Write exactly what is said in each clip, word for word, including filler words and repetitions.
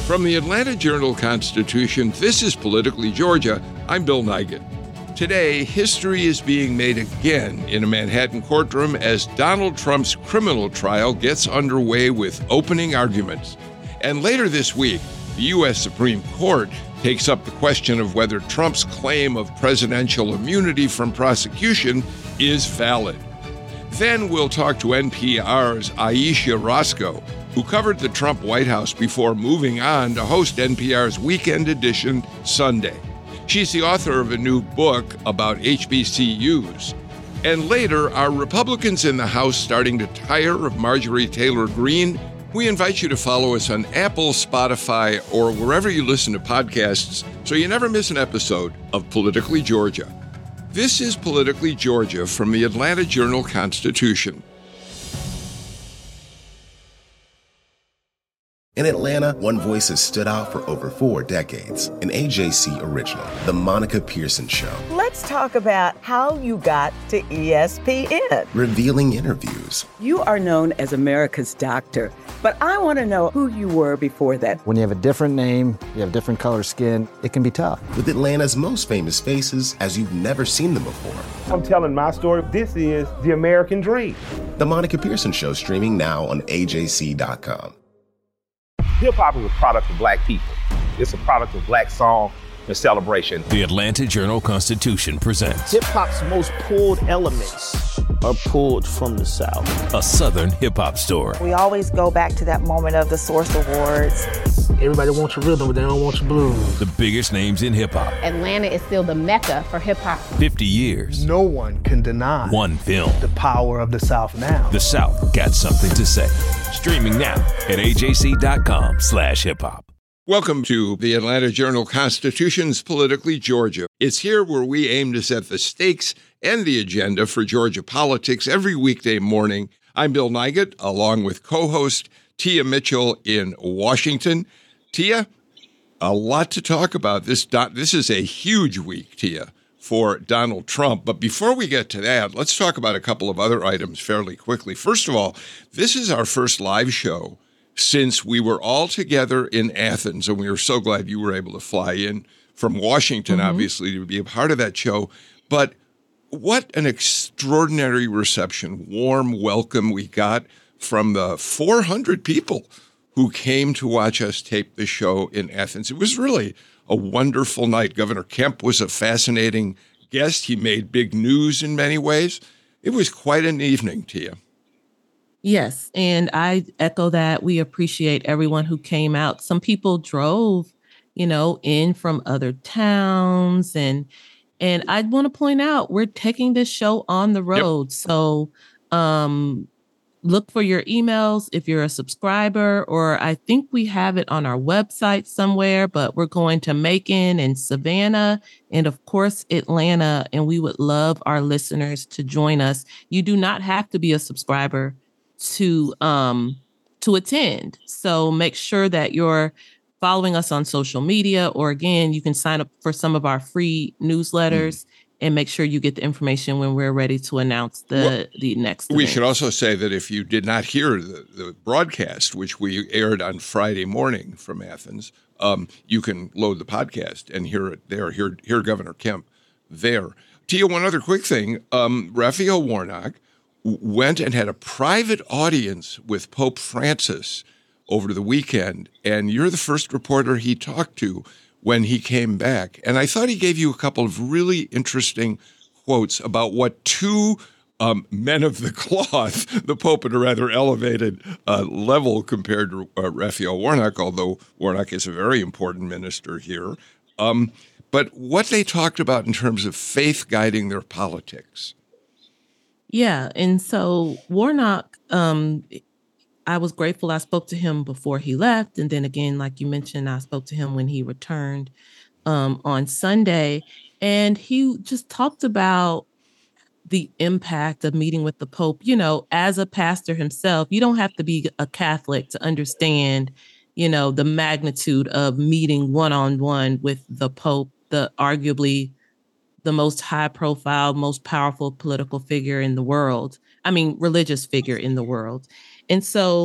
From the Atlanta Journal-Constitution, this is Politically Georgia. I'm Bill Nigut. Today, history is being made again in a Manhattan courtroom as Donald Trump's criminal trial gets underway with opening arguments. And later this week, the U S Supreme Court takes up the question of whether Trump's claim of presidential immunity from prosecution is valid. Then we'll talk to N P R's Ayesha Rascoe, who covered the Trump White House before moving on to host N P R's Weekend Edition Sunday. She's the author of a new book about H B C Us. And later, are Republicans in the House starting to tire of Marjorie Taylor Greene? We invite you to follow us on Apple, Spotify, or wherever you listen to podcasts so you never miss an episode of Politically Georgia. This is Politically Georgia from the Atlanta Journal-Constitution. In Atlanta, one voice has stood out for over four decades. An A J C original, The Monica Pearson Show. Let's talk about how you got to E S P N. Revealing interviews. You are known as America's doctor, but I want to know who you were before that. When you have a different name, you have different color skin, it can be tough. With Atlanta's most famous faces as you've never seen them before. I'm telling my story. This is the American dream. The Monica Pearson Show, streaming now on A J C dot com. Hip-hop is a product of black people. It's a product of black song and celebration. The Atlanta Journal-Constitution presents hip-hop's most pulled elements are pulled from the South. A Southern hip-hop story. We always go back to that moment of the Source Awards. Everybody wants your rhythm, but they don't want your blues. The biggest names in hip-hop. Atlanta is still the mecca for hip-hop. fifty years. No one can deny one film. The power of the South now. The South got something to say. Streaming now at A J C dot com slash hip hop. Welcome to the Atlanta Journal-Constitution's Politically Georgia. It's here where we aim to set the stakes and the agenda for Georgia politics every weekday morning. I'm Bill Nigut, along with co-host Tia Mitchell in Washington. Tia, a lot to talk about. This, this is a huge week, Tia, for Donald Trump. But before we get to that, let's talk about a couple of other items fairly quickly. First of all, this is our first live show since we were all together in Athens, and we were so glad you were able to fly in from Washington, mm-hmm. obviously, to be a part of that show. But what an extraordinary reception, warm welcome we got from the four hundred people who came to watch us tape the show in Athens. It was really a wonderful night. Governor Kemp was a fascinating guest. He made big news in many ways. It was quite an evening, Tia. Yes, and I echo that. We appreciate everyone who came out. Some people drove, you know, in from other towns. And and I want to point out, we're taking this show on the road. Yep. So um, look for your emails if you're a subscriber, or I think we have it on our website somewhere, but we're going to Macon and Savannah and, of course, Atlanta. And we would love our listeners to join us. You do not have to be a subscriber to um to attend. So make sure that you're following us on social media, or again, you can sign up for some of our free newsletters mm. and make sure you get the information when we're ready to announce the, well, the next We event. should also say that if you did not hear the, the broadcast, which we aired on Friday morning from Athens, um, you can load the podcast and hear it there, hear, hear Governor Kemp there. Tia, one other quick thing, um, Raphael Warnock went and had a private audience with Pope Francis over the weekend, and you're the first reporter he talked to when he came back. And I thought he gave you a couple of really interesting quotes about what two um, men of the cloth, the Pope at a rather elevated uh, level compared to uh, Raphael Warnock, although Warnock is a very important minister here, um, but what they talked about in terms of faith guiding their politics. Yeah. And so Warnock, um, I was grateful I spoke to him before he left. And then again, like you mentioned, I spoke to him when he returned um, on Sunday. And he just talked about the impact of meeting with the Pope. You know, as a pastor himself, you don't have to be a Catholic to understand, you know, the magnitude of meeting one-on-one with the Pope, the arguably the most high profile, most powerful political figure in the world. I mean, religious figure in the world. And so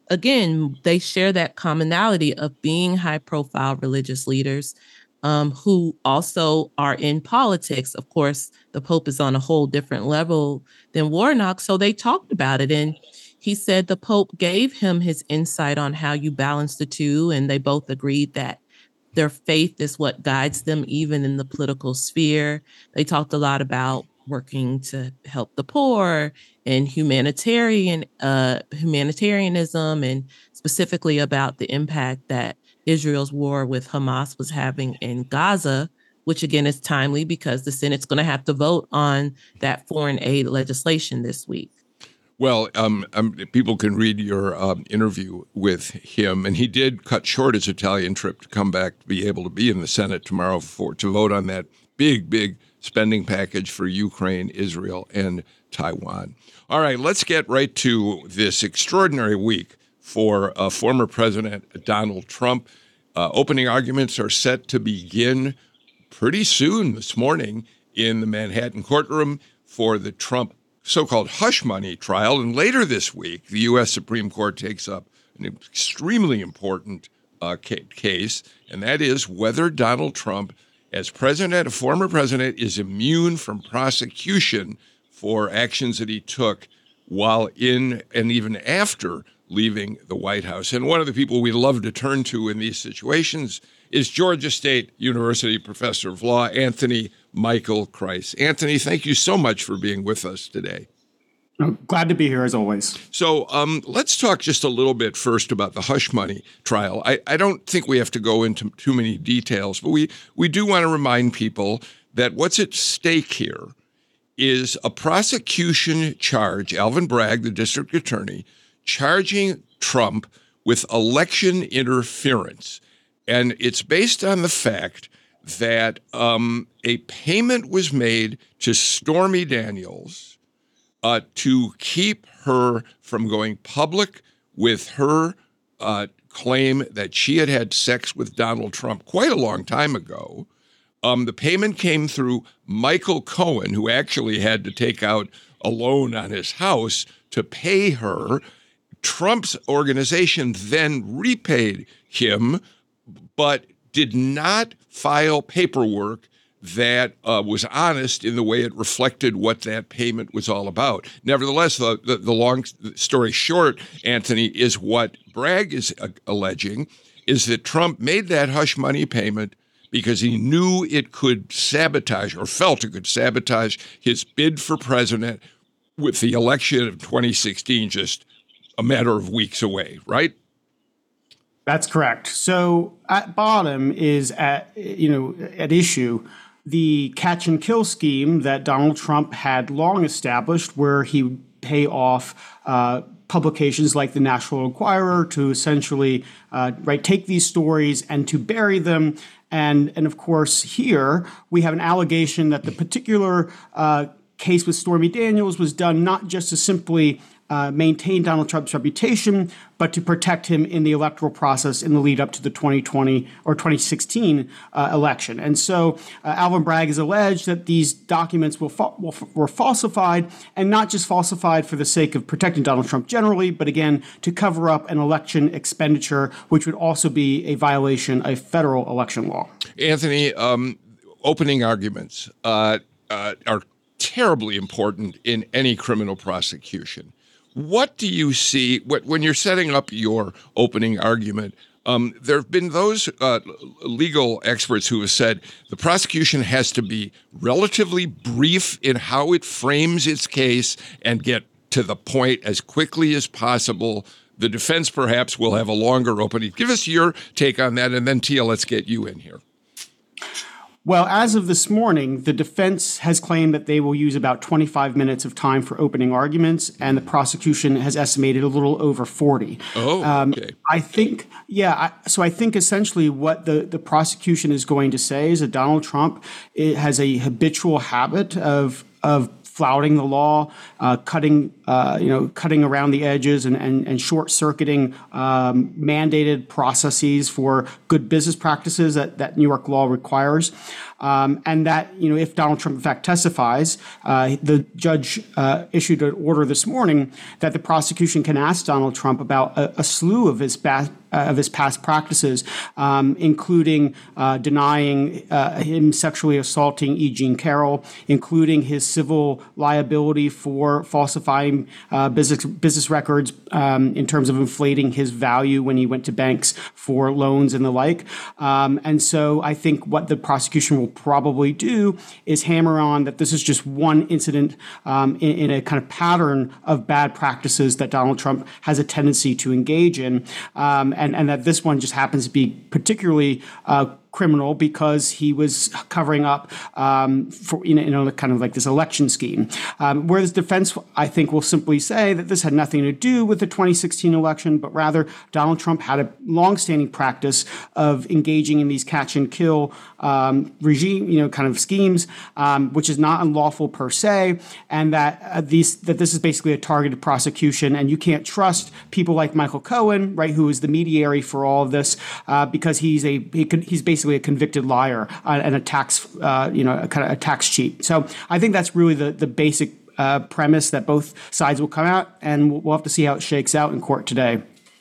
again, they share that commonality of being high-profile religious leaders um, who also are in politics. Of course, the Pope is on a whole different level than Warnock, so they talked about it. And he said the Pope gave him his insight on how you balance the two, and they both agreed that their faith is what guides them even in the political sphere. They talked a lot about working to help the poor and humanitarian uh, humanitarianism, and specifically about the impact that Israel's war with Hamas was having in Gaza, which again is timely because the Senate's going to have to vote on that foreign aid legislation this week. Well, um, um, people can read your um, interview with him, and he did cut short his Italian trip to come back to be able to be in the Senate tomorrow for to vote on that big, big spending package for Ukraine, Israel, and Taiwan. All right, let's get right to this extraordinary week for uh, former President Donald Trump. Uh, opening arguments are set to begin pretty soon this morning in the Manhattan courtroom for the Trump so-called hush money trial. And later this week, the U S Supreme Court takes up an extremely important uh, ca- case, and that is whether Donald Trump, as president, a former president, is immune from prosecution for actions that he took while in and even after leaving the White House. And one of the people we love to turn to in these situations is Georgia State University professor of law, Anthony Michael Kreis. Anthony, thank you so much for being with us today. Oh, glad to be here, as always. So um, let's talk just a little bit first about the hush money trial. I, I don't think we have to go into too many details, but we, we do want to remind people that what's at stake here is a prosecution charge, Alvin Bragg, the district attorney, charging Trump with election interference. And it's based on the fact that um, a payment was made to Stormy Daniels uh, to keep her from going public with her uh, claim that she had had sex with Donald Trump quite a long time ago. Um, the payment came through Michael Cohen, who actually had to take out a loan on his house to pay her. Trump's organization then repaid him, but did not file paperwork that uh, was honest in the way it reflected what that payment was all about. Nevertheless, the, the, the long story short, Anthony, is what Bragg is uh, alleging is that Trump made that hush money payment because he knew it could sabotage or felt it could sabotage his bid for president with the election of twenty sixteen just a matter of weeks away, right? That's correct. So at bottom is at, you know, at issue the catch and kill scheme that Donald Trump had long established, where he would pay off uh, publications like the National Enquirer to essentially uh, right take these stories and to bury them. And and of course, here we have an allegation that the particular uh, case with Stormy Daniels was done not just to simply Uh, maintain Donald Trump's reputation, but to protect him in the electoral process in the lead up to the twenty twenty or twenty sixteen uh, election. And so uh, Alvin Bragg has alleged that these documents will fa- will f- were falsified, and not just falsified for the sake of protecting Donald Trump generally, but again, to cover up an election expenditure, which would also be a violation of federal election law. Anthony, um, opening arguments uh, uh, are terribly important in any criminal prosecution. What do you see what, when you're setting up your opening argument? Um, there have been those uh, legal experts who have said the prosecution has to be relatively brief in how it frames its case and get to the point as quickly as possible. The defense perhaps will have a longer opening. Give us your take on that, and then Tia, let's get you in here. Well, as of this morning, the defense has claimed that they will use about twenty-five minutes of time for opening arguments, and the prosecution has estimated a little over forty. Oh, um, okay. I think, yeah, I, so I think essentially what the, the prosecution is going to say is that Donald Trump it has a habitual habit of of flouting the law, uh, cutting, uh, you know, cutting around the edges and, and, and short-circuiting um, mandated processes for good business practices that, that New York law requires. Um, and that, you know, if Donald Trump in fact testifies, uh, the judge uh, issued an order this morning that the prosecution can ask Donald Trump about a, a slew of his past, uh, of his past practices, um, including uh, denying uh, him sexually assaulting E. Jean Carroll, including his civil liability for falsifying uh, business business records um, in terms of inflating his value when he went to banks for loans and the like. Um, and so I think what the prosecution will probably do is hammer on that this is just one incident um, in, in a kind of pattern of bad practices that Donald Trump has a tendency to engage in, um, and, and that this one just happens to be particularly uh, criminal because he was covering up um, for you know, you know kind of like this election scheme. Um, whereas defense, I think, will simply say that this had nothing to do with the twenty sixteen election, but rather Donald Trump had a longstanding practice of engaging in these catch and kill um, regime, you know, kind of schemes, um, which is not unlawful per se, and that uh, these that this is basically a targeted prosecution, and you can't trust people like Michael Cohen, right, who is the mediator for all of this, uh, because he's a he could, he's basically a convicted liar and a tax, uh, you know, a kind of a tax cheat. So I think that's really the the basic uh, premise that both sides will come out, and we'll, we'll have to see how it shakes out in court today.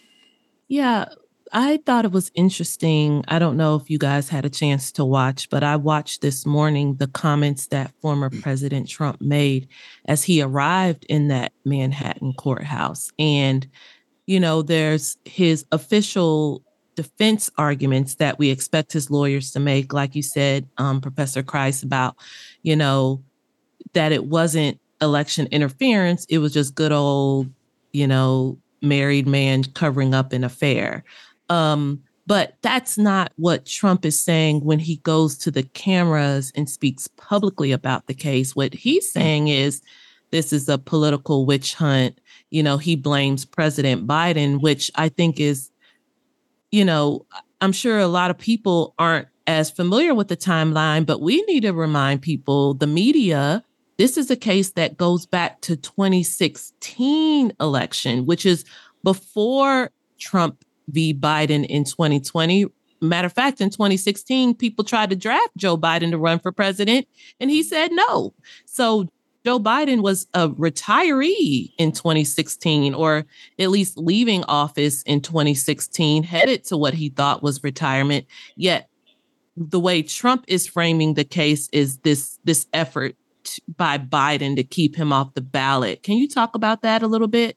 Yeah, I thought it was interesting. I don't know if you guys had a chance to watch, but I watched this morning the comments that former President Trump made as he arrived in that Manhattan courthouse. And, you know, there's his official defense arguments that we expect his lawyers to make, like you said, um, Professor Kreis, about, you know, that it wasn't election interference. It was just good old, you know, married man covering up an affair. Um, but that's not what Trump is saying when he goes to the cameras and speaks publicly about the case. What he's saying is this is a political witch hunt. You know, he blames President Biden, which I think is, you know, I'm sure a lot of people aren't as familiar with the timeline, but we need to remind people, the media, this is a case that goes back to twenty sixteen election, which is before Trump v. Biden in twenty twenty. Matter of fact, in twenty sixteen, people tried to draft Joe Biden to run for president, and he said no. So Joe Biden was a retiree in twenty sixteen, or at least leaving office in twenty sixteen, headed to what he thought was retirement. Yet the way Trump is framing the case is this, this effort t- by Biden to keep him off the ballot. Can you talk about that a little bit?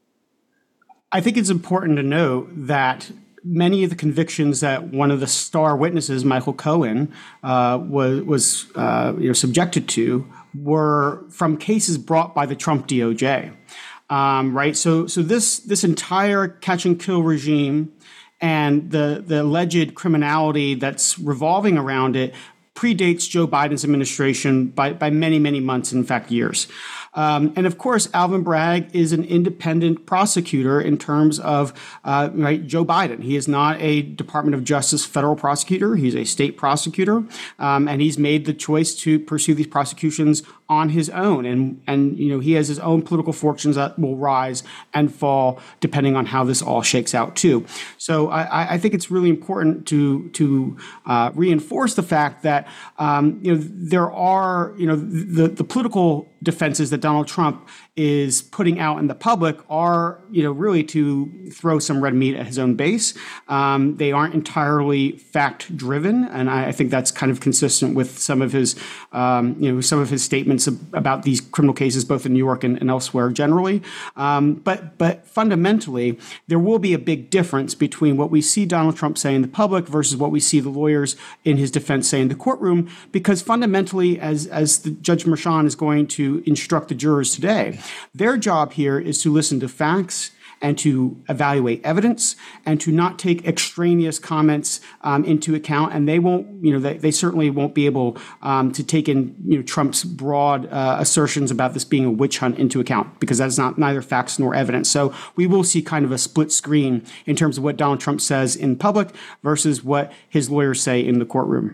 I think it's important to note that many of the convictions that one of the star witnesses, Michael Cohen, uh, was was uh, you know subjected to were from cases brought by the Trump D O J, um, right? So, so this this entire catch and kill regime and the the alleged criminality that's revolving around it predates Joe Biden's administration by by many many months, in fact years. Um, and of course, Alvin Bragg is an independent prosecutor in terms of uh, right, Joe Biden. He is not a Department of Justice federal prosecutor. He's a state prosecutor, um, and he's made the choice to pursue these prosecutions on his own. And and you know he has his own political fortunes that will rise and fall depending on how this all shakes out too. So I, I think it's really important to to uh, reinforce the fact that um, you know there are you know the the political defenses that Donald Trump is putting out in the public are, you know, really to throw some red meat at his own base. Um, they aren't entirely fact-driven, and I, I think that's kind of consistent with some of his, um, you know, some of his statements ab- about these criminal cases, both in New York and, and elsewhere generally. Um, but but fundamentally, there will be a big difference between what we see Donald Trump say in the public versus what we see the lawyers in his defense say in the courtroom, because fundamentally, as as the Judge Merchan is going to instruct the jurors today, their job here is to listen to facts and to evaluate evidence and to not take extraneous comments um, into account. And they won't, you know, they, they certainly won't be able um, to take in, you know, Trump's broad uh, assertions about this being a witch hunt into account, because that's not neither facts nor evidence. So we will see kind of a split screen in terms of what Donald Trump says in public versus what his lawyers say in the courtroom.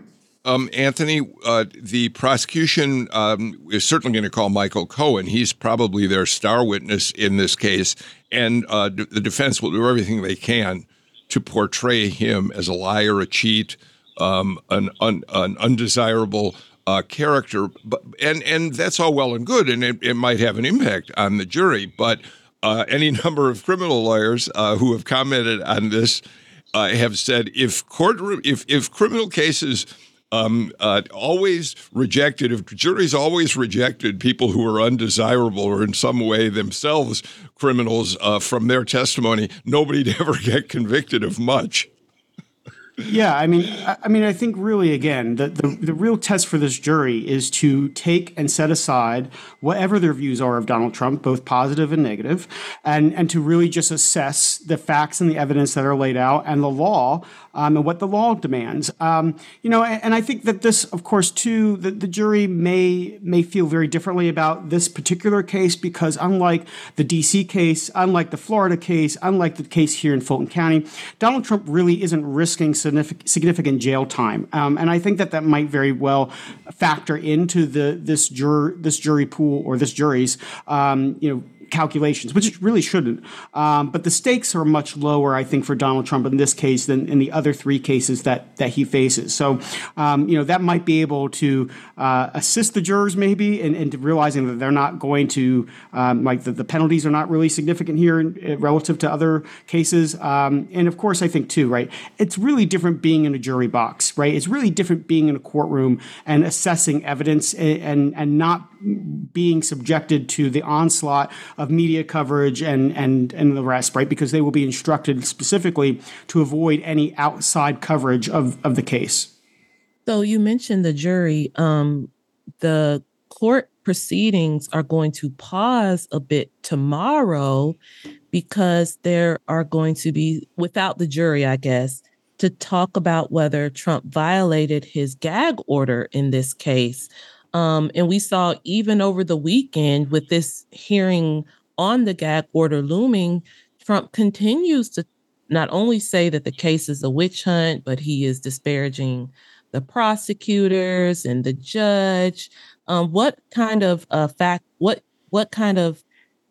Um, Anthony, uh, the prosecution um, is certainly going to call Michael Cohen. He's probably their star witness in this case, and uh, d- the defense will do everything they can to portray him as a liar, a cheat, um, an, un- an undesirable uh, character. But, and, and that's all well and good, and it, it might have an impact on the jury. But uh, any number of criminal lawyers uh, who have commented on this uh, have said if courtroom, if, if criminal cases Um, uh, always rejected, if juries always rejected people who are undesirable or in some way themselves criminals uh, from their testimony, nobody'd ever get convicted of much. Yeah, I mean, I mean, I think really, again, the, the the real test for this jury is to take and set aside whatever their views are of Donald Trump, both positive and negative, and and to really just assess the facts and the evidence that are laid out and the law um, and what the law demands. Um, you know, and, and I think that this, of course, too, the, the jury may may feel very differently about this particular case because unlike the D C case, unlike the Florida case, unlike the case here in Fulton County, Donald Trump really isn't risking significant jail time, um, and I think that that might very well factor into the this jur this jury pool or this jury's um, you know calculations, which it really shouldn't. Um, but the stakes are much lower, I think, for Donald Trump in this case than in the other three cases that that he faces. So, um, you know, that might be able to uh, assist the jurors maybe in, in realizing that they're not going to, um, like the, the penalties are not really significant here in, in, relative to other cases. Um, and of course, I think too, right, it's really different being in a jury box, right? It's really different being in a courtroom and assessing evidence and, and, and not being subjected to the onslaught of media coverage and, and, and the rest, right? Because they will be instructed specifically to avoid any outside coverage of, of the case. So you mentioned the jury. Um, the court proceedings are going to pause a bit tomorrow because there are going to be, without the jury, I guess, to talk about whether Trump violated his gag order in this case. Um, and we saw even over the weekend with this hearing on the gag order looming, Trump continues to not only say that the case is a witch hunt, but he is disparaging the prosecutors and the judge. Um, what kind of uh, fact? What what kind of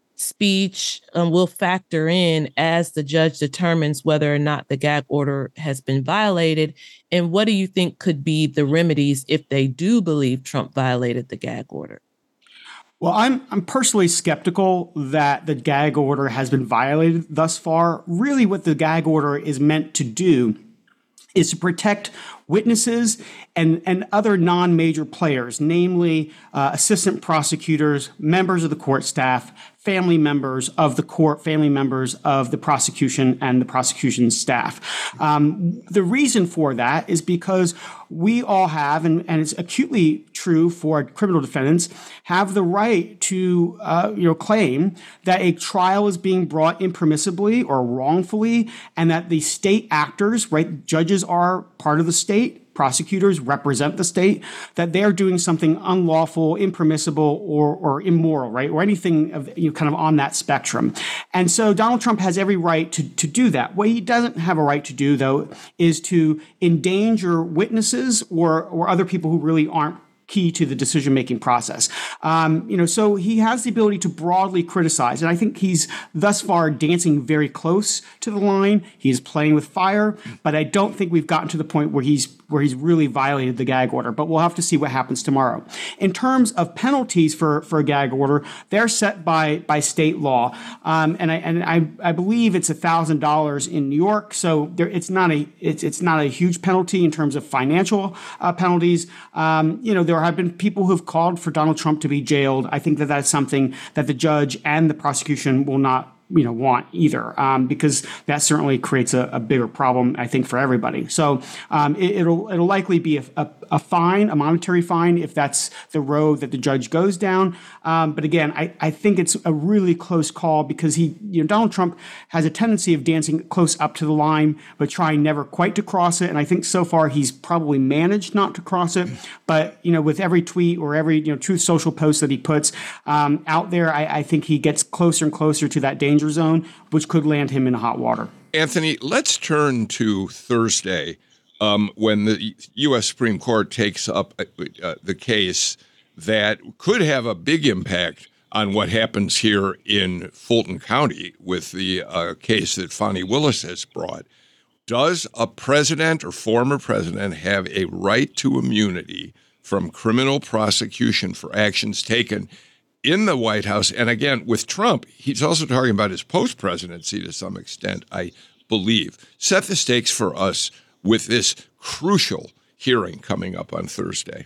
speech um, will factor in as the judge determines whether or not the gag order has been violated? And what do you think could be the remedies if they do believe Trump violated the gag order? Well, I'm I'm personally skeptical that the gag order has been violated thus far. Really, what the gag order is meant to do is to protect witnesses and, and other non-major players, namely uh, assistant prosecutors, members of the court staff, family members of the court, family members of the prosecution and the prosecution staff. Um, the reason for that is because we all have, and, and it's acutely true for criminal defendants, have the right to uh, you know, claim that a trial is being brought impermissibly or wrongfully, and that the state actors, right, judges are part of the state, prosecutors represent the state, that they're doing something unlawful, impermissible, or or immoral, right? Or anything of, you know, kind of on that spectrum. And so Donald Trump has every right to, to do that. What he doesn't have a right to do, though, is to endanger witnesses or or other people who really aren't key to the decision-making process. Um, you know, so he has the ability to broadly criticize, and I think he's thus far dancing very close to the line. He's playing with fire, but I don't think we've gotten to the point where he's where he's really violated the gag order, but we'll have to see what happens tomorrow. In terms of penalties for, for a gag order, they're set by by state law, um, and I and I, I believe it's a thousand dollars in New York, so there, it's not a it's it's not a huge penalty in terms of financial uh, penalties. Um, you know, there have been people who have called for Donald Trump to be jailed. I think that that's something that the judge and the prosecution will not, you know, want either, um, because that certainly creates a, a bigger problem, I think, for everybody. So um, it, it'll it'll likely be a, a, a fine, a monetary fine, if that's the road that the judge goes down. Um, but again, I, I think it's a really close call because he, you know, Donald Trump has a tendency of dancing close up to the line, but trying never quite to cross it. And I think so far he's probably managed not to cross it. But, you know, with every tweet or every, you know, Truth Social post that he puts um, out there, I, I think he gets closer and closer to that danger zone, which could land him in hot water. Anthony, let's turn to Thursday. um, when the U S Supreme Court takes up uh, the case that could have a big impact on what happens here in Fulton County with the uh, case that Fani Willis has brought. Does a president or former president have a right to immunity from criminal prosecution for actions taken in the White House? And again, with Trump, he's also talking about his post-presidency to some extent, I believe. Set the stakes for us with this crucial hearing coming up on Thursday.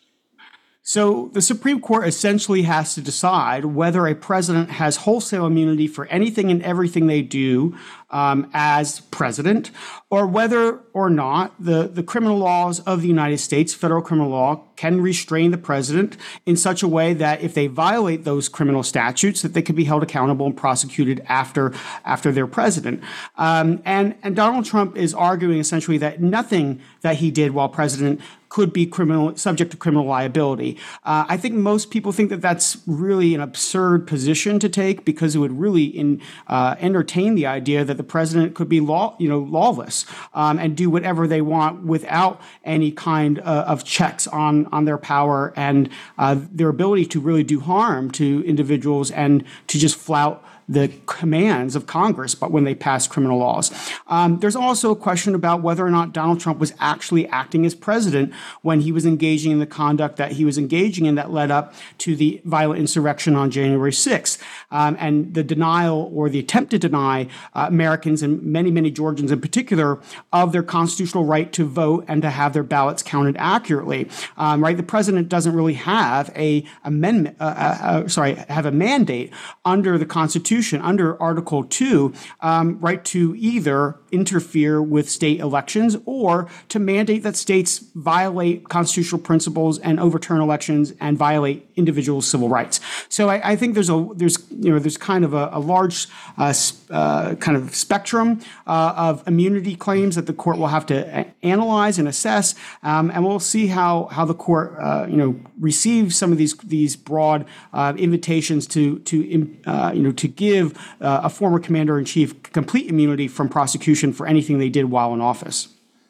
So the Supreme Court essentially has to decide whether a president has wholesale immunity for anything and everything they do um, as president, or whether or not the, the criminal laws of the United States, federal criminal law, can restrain the president in such a way that if they violate those criminal statutes, that they could be held accountable and prosecuted after after they're president. Um, and, and Donald Trump is arguing essentially that nothing that he did while president could be criminal, subject to criminal liability. Uh, I think most people think that that's really an absurd position to take, because it would really in, uh, entertain the idea that the president could be law, you know, lawless um, and do whatever they want without any kind uh, of checks on on their power and uh, their ability to really do harm to individuals and to just flout the commands of Congress, but when they pass criminal laws. Um, there's also a question about whether or not Donald Trump was actually acting as president when he was engaging in the conduct that he was engaging in that led up to the violent insurrection on January sixth. Um, and the denial or the attempt to deny uh, Americans and many, many Georgians in particular of their constitutional right to vote and to have their ballots counted accurately. Um, right? The president doesn't really have a amendment, uh, uh, sorry, have a mandate under the Constitution, under Article two, um, right to either interfere with state elections or to mandate that states violate constitutional principles and overturn elections and violate individual civil rights. So I, I think there's a there's you know there's kind of a, a large uh, uh, kind of spectrum uh, of immunity claims that the court will have to analyze and assess, um, and we'll see how how the court uh, you know receives some of these these broad uh, invitations to to uh, you know to give give uh, a former commander-in-chief complete immunity from prosecution for anything they did while in office.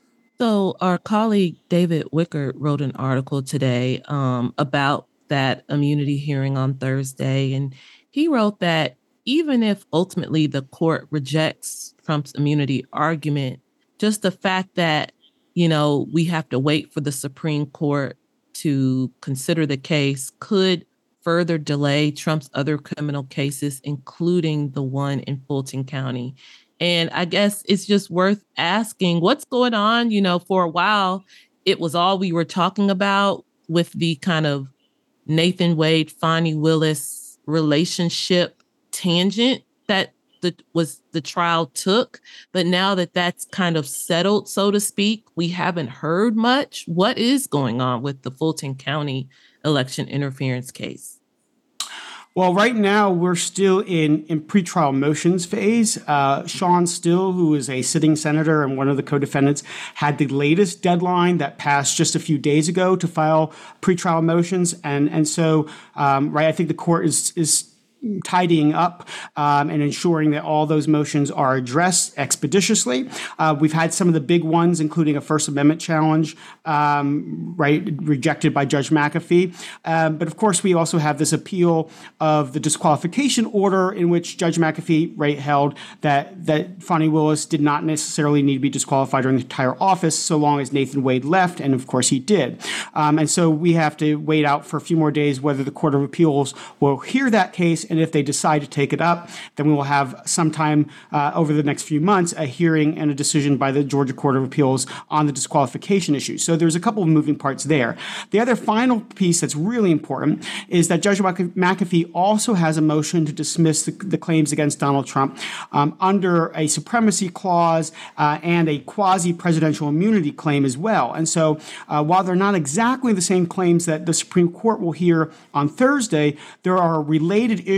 So our colleague David Wicker wrote an article today um, about that immunity hearing on Thursday, and he wrote that even if ultimately the court rejects Trump's immunity argument, just the fact that, you know, we have to wait for the Supreme Court to consider the case could further delay Trump's other criminal cases, including the one in Fulton County. And I guess it's just worth asking what's going on. You know, for a while, it was all we were talking about with the kind of Nathan Wade, Fani Willis relationship tangent that the, was the trial took. But now that that's kind of settled, so to speak, we haven't heard much. What is going on with the Fulton County election interference case? Well, right now we're still in, in pretrial motions phase. Uh, Sean Still, who is a sitting senator and one of the co-defendants, had the latest deadline that passed just a few days ago to file pretrial motions, and and so um, right, I think the court is is. tidying up um, and ensuring that all those motions are addressed expeditiously. Uh, we've had some of the big ones, including a First Amendment challenge, um, right, rejected by Judge McAfee. Um, but of course, we also have this appeal of the disqualification order in which Judge McAfee, right, held that that Fani Willis did not necessarily need to be disqualified during the entire office so long as Nathan Wade left, and of course he did. Um, and so we have to wait out for a few more days whether the Court of Appeals will hear that case. And if they decide to take it up, then we will have sometime uh, over the next few months a hearing and a decision by the Georgia Court of Appeals on the disqualification issue. So there's a couple of moving parts there. The other final piece that's really important is that Judge McAfee also has a motion to dismiss the, the claims against Donald Trump um, under a supremacy clause uh, and a quasi-presidential immunity claim as well. And so uh, while they're not exactly the same claims that the Supreme Court will hear on Thursday, there are related issues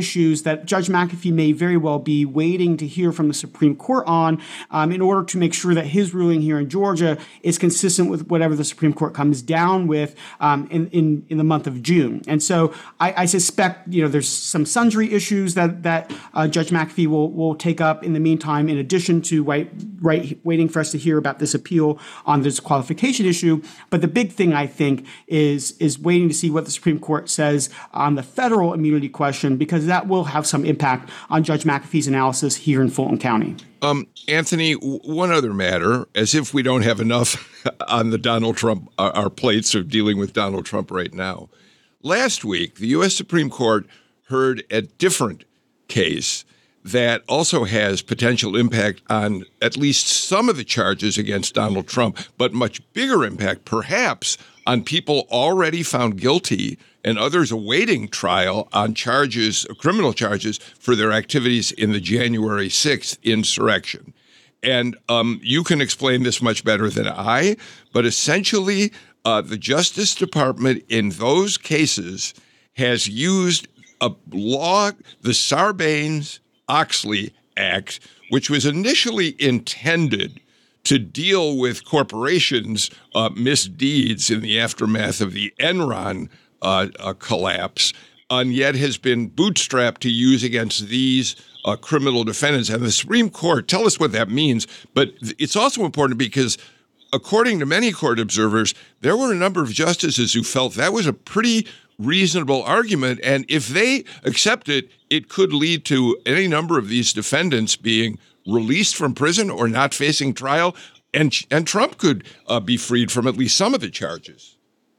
issues that Judge McAfee may very well be waiting to hear from the Supreme Court on um, in order to make sure that his ruling here in Georgia is consistent with whatever the Supreme Court comes down with um, in, in, in the month of June. And so I, I suspect, you know, there's some sundry issues that, that uh, Judge McAfee will, will take up in the meantime, in addition to wait, wait, waiting for us to hear about this appeal on the disqualification issue. But the big thing, I think, is, is waiting to see what the Supreme Court says on the federal immunity question, because that will have some impact on Judge McAfee's analysis here in Fulton County. Um, Anthony, w- one other matter, as if we don't have enough on the Donald Trump, our, our plates of dealing with Donald Trump right now. Last week, the U S Supreme Court heard a different case that also has potential impact on at least some of the charges against Donald Trump, but much bigger impact, perhaps, on people already found guilty and others awaiting trial on charges, criminal charges, for their activities in the January sixth insurrection. And um, you can explain this much better than I, but essentially, uh, the Justice Department in those cases has used a law, the Sarbanes-Oxley Act, which was initially intended to deal with corporations' uh, misdeeds in the aftermath of the Enron uh, uh, collapse, and yet has been bootstrapped to use against these uh, criminal defendants. And the Supreme Court, tell us what that means, but it's also important because according to many court observers, there were a number of justices who felt that was a pretty reasonable argument, and if they accept it, it could lead to any number of these defendants being released from prison or not facing trial, and and Trump could uh, be freed from at least some of the charges.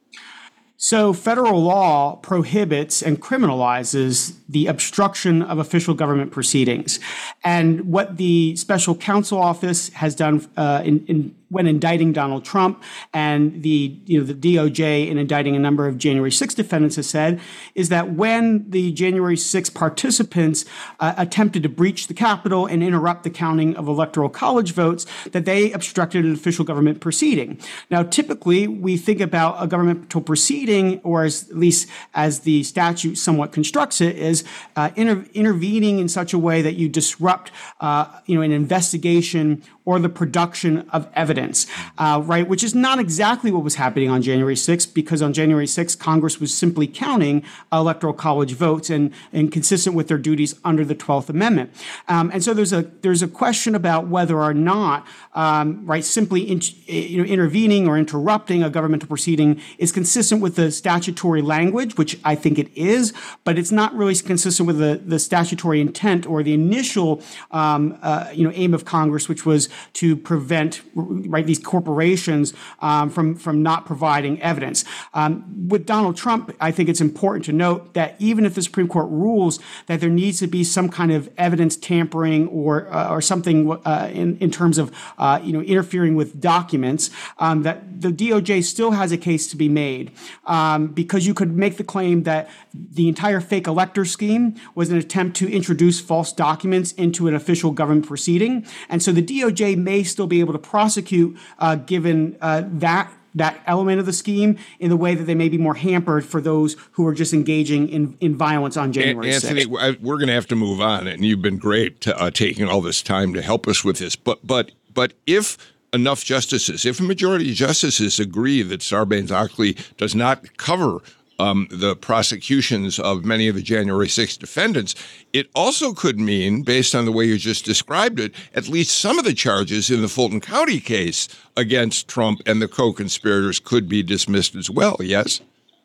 So federal law prohibits and criminalizes the obstruction of official government proceedings. And what the special counsel office has done uh, in, in when indicting Donald Trump, and the you know the D O J in indicting a number of January sixth defendants has said, is that when the January sixth participants uh, attempted to breach the Capitol and interrupt the counting of electoral college votes, that they obstructed an official government proceeding. Now, typically, we think about a governmental proceeding, or as, at least as the statute somewhat constructs it, is uh, inter- intervening in such a way that you disrupt uh, you know an investigation or the production of evidence, uh, right? Which is not exactly what was happening on January sixth, because on January sixth, Congress was simply counting electoral college votes and, and consistent with their duties under the twelfth Amendment. Um, and so there's a there's a question about whether or not, um, right, simply in, you know, intervening or interrupting a governmental proceeding is consistent with the statutory language, which I think it is, but it's not really consistent with the, the statutory intent or the initial, um, uh, you know, aim of Congress, which was to prevent, right, these corporations um, from, from not providing evidence. Um, with Donald Trump, I think it's important to note that even if the Supreme Court rules that there needs to be some kind of evidence tampering or uh, or something uh, in, in terms of uh, you know interfering with documents, um, that the D O J still has a case to be made, um, because you could make the claim that the entire fake elector scheme was an attempt to introduce false documents into an official government proceeding. And so the D O J may still be able to prosecute uh, given uh, that that element of the scheme in the way that they may be more hampered for those who are just engaging in, in violence on January sixth. Anthony, we're going to have to move on, and you've been great to, uh, taking all this time to help us with this. But but but if enough justices, if a majority of justices agree that Sarbanes-Oxley does not cover Um, the prosecutions of many of the January sixth defendants, it also could mean, based on the way you just described it, at least some of the charges in the Fulton County case against Trump and the co-conspirators could be dismissed as well, yes?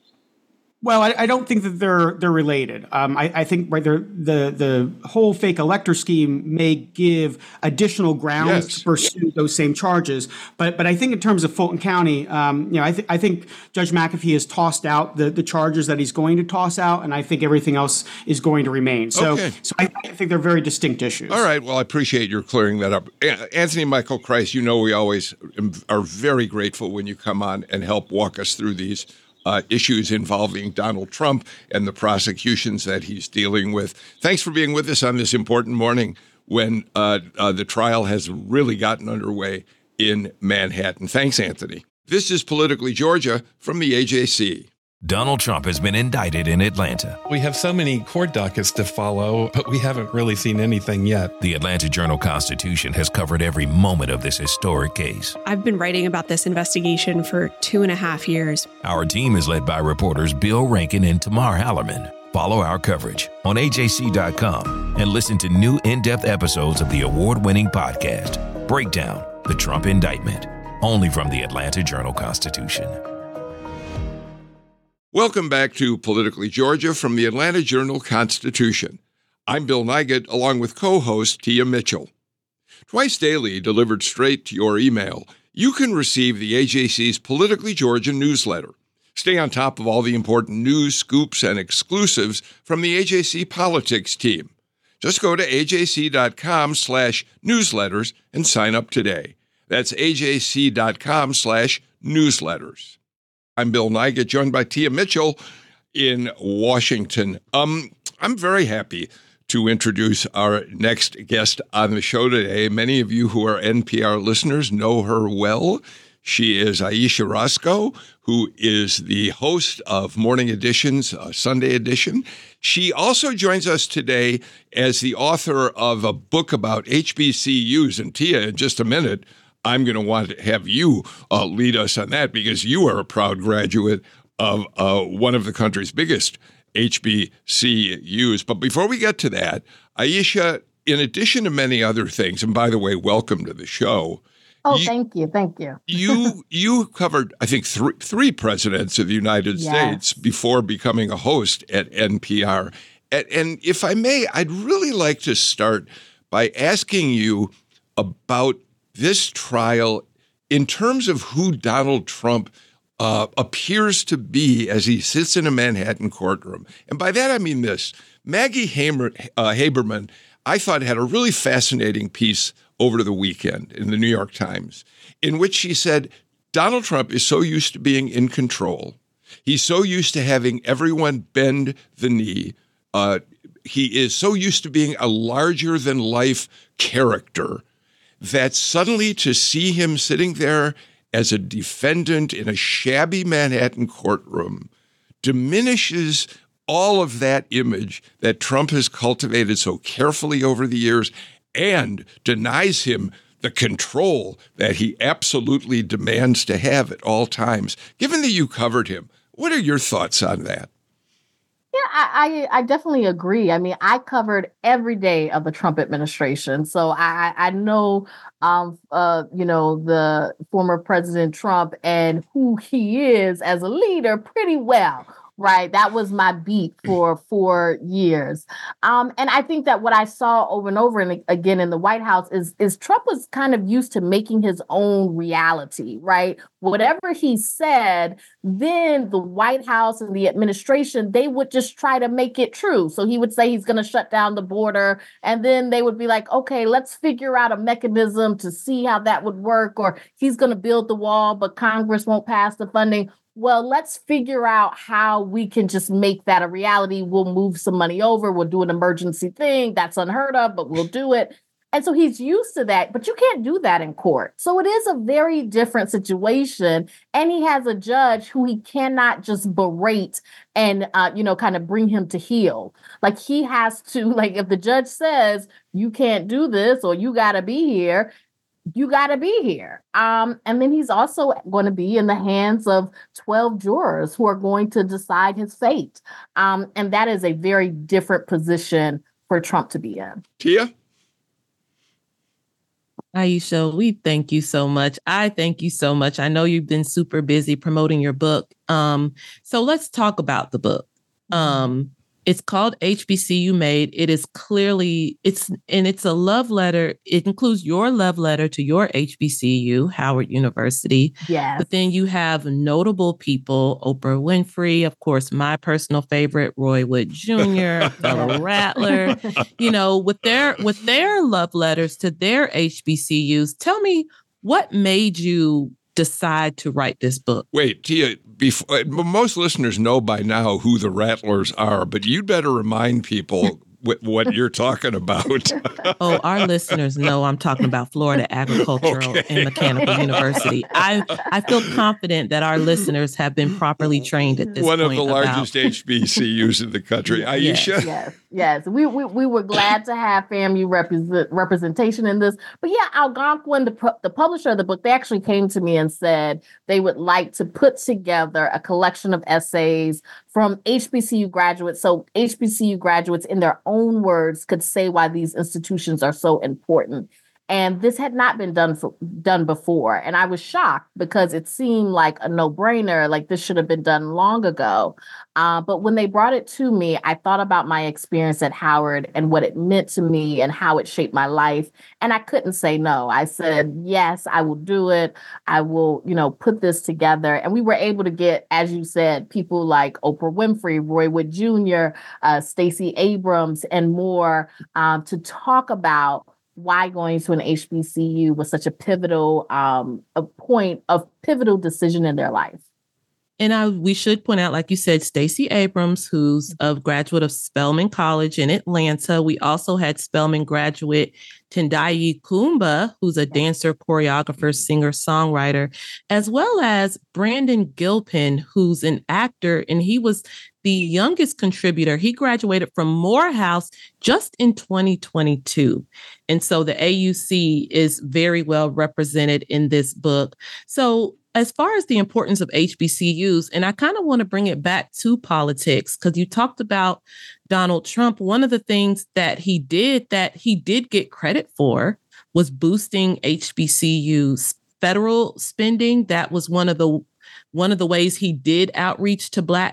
Well, I, I don't think that they're they're related. Um, I, I think right there, the the whole fake elector scheme may give additional grounds yes. to pursue those same charges. But but I think in terms of Fulton County, um, you know, I, th- I think Judge McAfee has tossed out the, the charges that he's going to toss out, and I think everything else is going to remain. So okay. so I, I think they're very distinct issues. All right. Well, I appreciate your clearing that up. Anthony Michael Kreis, you know we always are very grateful when you come on and help walk us through these Uh, issues involving Donald Trump and the prosecutions that he's dealing with. Thanks for being with us on this important morning when uh, uh, the trial has really gotten underway in Manhattan. Thanks, Anthony. This is Politically Georgia from the A J C. Donald Trump has been indicted in Atlanta. We have so many court dockets to follow, but we haven't really seen anything yet. The Atlanta Journal-Constitution has covered every moment of this historic case. I've been writing about this investigation for two and a half years. Our team is led by reporters Bill Rankin and Tamar Hallerman. Follow our coverage on A J C dot com and listen to new in-depth episodes of the award-winning podcast, Breakdown, the Trump Indictment, only from the Atlanta Journal-Constitution. Welcome back to Politically Georgia from the Atlanta Journal-Constitution. I'm Bill Nigut, along with co-host Tia Mitchell. Twice daily, delivered straight to your email, you can receive the A J C's Politically Georgia newsletter. Stay on top of all the important news, scoops, and exclusives from the A J C Politics team. Just go to A J C dot com slash newsletters and sign up today. That's A J C dot com slash newsletters. I'm Bill Nigut, joined by Tia Mitchell in Washington. Um, I'm very happy to introduce our next guest on the show today. Many of you who are N P R listeners know her well. She is Ayesha Rascoe, who is the host of Morning Edition's uh, Sunday edition. She also joins us today as the author of a book about H B C Us. And Tia, in just a minute, I'm going to want to have you uh, lead us on that because you are a proud graduate of uh, one of the country's biggest H B C Us. But before we get to that, Ayesha, in addition to many other things, and by the way, welcome to the show. Oh, you, thank you. Thank you. you you covered, I think, three, three presidents of the United yes. States before becoming a host at N P R. And, and if I may, I'd really like to start by asking you about this trial in terms of who Donald Trump uh, appears to be as he sits in a Manhattan courtroom. And by that, I mean this. Maggie Hamer, uh, Haberman, I thought, had a really fascinating piece over the weekend in the New York Times, in which she said, Donald Trump is so used to being in control. He's so used to having everyone bend the knee. Uh, he is so used to being a larger-than-life character that suddenly to see him sitting there as a defendant in a shabby Manhattan courtroom diminishes all of that image that Trump has cultivated so carefully over the years and denies him the control that he absolutely demands to have at all times. Given that you covered him, what are your thoughts on that? Yeah, I, I, I definitely agree. I mean, I covered every day of the Trump administration. So I, I know, um, uh, you know, the former President Trump and who he is as a leader pretty well. Right. That was my beat for four years. Um, and I think that what I saw over and over and again in the White House is, is Trump was kind of used to making his own reality. Right. Whatever he said, then the White House and the administration, they would just try to make it true. So he would say he's going to shut down the border. And then they would be like, OK, let's figure out a mechanism to see how that would work. Or he's going to build the wall, but Congress won't pass the funding. Well, let's figure out how we can just make that a reality. We'll move some money over. We'll do an emergency thing. That's unheard of, but we'll do it. And so he's used to that, but you can't do that in court. So it is a very different situation. And he has a judge who he cannot just berate and, uh, you know, kind of bring him to heel. Like he has to, like if the judge says, you can't do this or you got to be here, you got to be here. Um, and then he's also going to be in the hands of twelve jurors who are going to decide his fate. Um, and that is a very different position for Trump to be in. Tia? Ayesha, we thank you so much. I thank you so much. I know you've been super busy promoting your book. Um, so let's talk about the book. Um, It's called H B C U Made. It is clearly, it's and it's a love letter. It includes your love letter to your H B C U, Howard University. Yes. But then you have notable people, Oprah Winfrey, of course, my personal favorite, Roy Wood Junior, Bella Rattler, you know, with their with their love letters to their H B C Us. Tell me, what made you decide to write this book? Wait, Tia, before, most listeners know by now who the Rattlers are, but you'd better remind people what, what you're talking about. Oh, our listeners know I'm talking about Florida Agricultural okay. and Mechanical University. I I feel confident that our listeners have been properly trained at this One point. One of the about... largest H B C Us in the country. Aisha? Yes, yes, yes. We, we we were glad to have FAMU represent, representation in this. But yeah, Algonquin, the, the publisher of the book, they actually came to me and said they would like to put together a collection of essays from H B C U graduates. So H B C U graduates, in their own words, could say why these institutions are so important. And this had not been done for, done before. And I was shocked because it seemed like a no-brainer, like this should have been done long ago. Uh, but when they brought it to me, I thought about my experience at Howard and what it meant to me and how it shaped my life. And I couldn't say no. I said, yes, I will do it. I will, you know, put this together. And we were able to get, as you said, people like Oprah Winfrey, Roy Wood Junior, uh, Stacey Abrams, and more um, to talk about why going to an H B C U was such a pivotal um, a point of pivotal decision in their life. And I, we should point out, like you said, Stacey Abrams, who's a graduate of Spelman College in Atlanta. We also had Spelman graduate Tendayi Kumba, who's a dancer, choreographer, singer, songwriter, as well as Brandon Gilpin, who's an actor, and he was the youngest contributor. He graduated from Morehouse just in twenty twenty-two. And so the A U C is very well represented in this book. So as far as the importance of H B C Us, and I kind of want to bring it back to politics, because you talked about Donald Trump. One of the things that he did that he did get credit for was boosting H B C Us federal spending. That was one of the one of the ways he did outreach to Black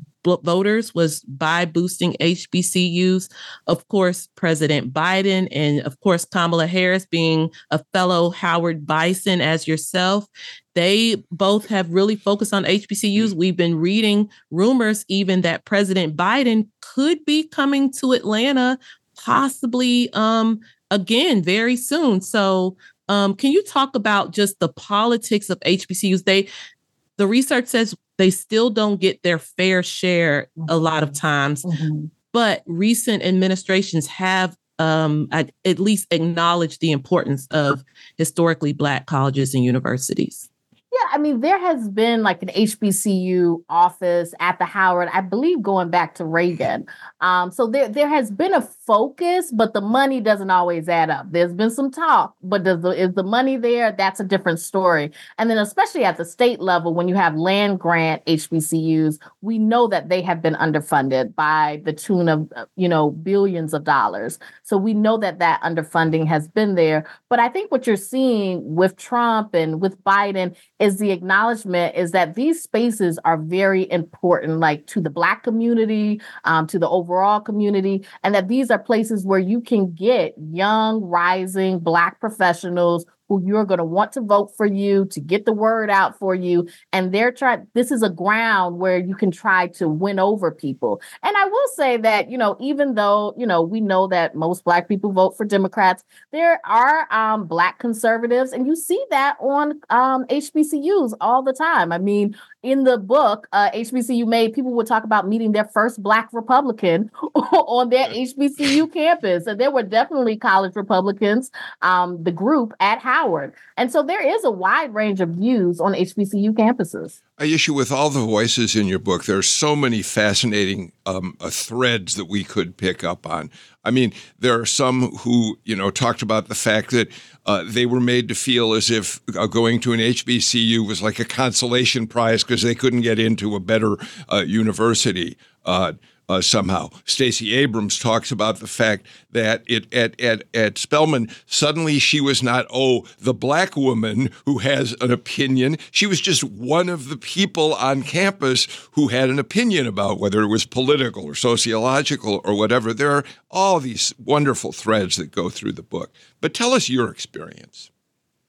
voters, was by boosting H B C Us. Of course, President Biden and of course, Kamala Harris, being a fellow Howard Bison as yourself, they both have really focused on H B C Us. We've been reading rumors even that President Biden could be coming to Atlanta, possibly um, again very soon. So um, can you talk about just the politics of H B C Us? They, the research says they still don't get their fair share a lot of times, mm-hmm. but recent administrations have um, at, at least acknowledged the importance of historically Black colleges and universities. Yeah, I mean, there has been like an H B C U office at the Howard, I believe, going back to Reagan. Um, so there, there has been a focus, but the money doesn't always add up. There's been some talk, but does the, is the money there? That's a different story. And then especially at the state level, when you have land grant H B C Us, we know that they have been underfunded by the tune of, you know, billions of dollars. So we know that that underfunding has been there. But I think what you're seeing with Trump and with Biden is the acknowledgement is that these spaces are very important, like to the Black community, um, to the overall community, and that these are places where you can get young, rising Black professionals who you're going to want to vote for you, to get the word out for you. And they're trying, this is a ground where you can try to win over people. And I will say that, you know, even though, you know, we know that most Black people vote for Democrats, there are um, Black conservatives, and you see that on um, H B C Us all the time. I mean, in the book, uh, H B C U Made, people would talk about meeting their first Black Republican on their H B C U campus. And there were definitely college Republicans, um, the group at Howard. And so there is a wide range of views on H B C U campuses. Aisha, with all the voices in your book, there's so many fascinating um, uh, threads that we could pick up on. I mean, there are some who, you know, talked about the fact that uh, they were made to feel as if uh, going to an H B C U was like a consolation prize because they couldn't get into a better uh, university. Uh, Uh, somehow. Stacey Abrams talks about the fact that it at, at, at Spelman, suddenly she was not, oh, the Black woman who has an opinion. She was just one of the people on campus who had an opinion about whether it was political or sociological or whatever. There are all these wonderful threads that go through the book. But tell us your experience.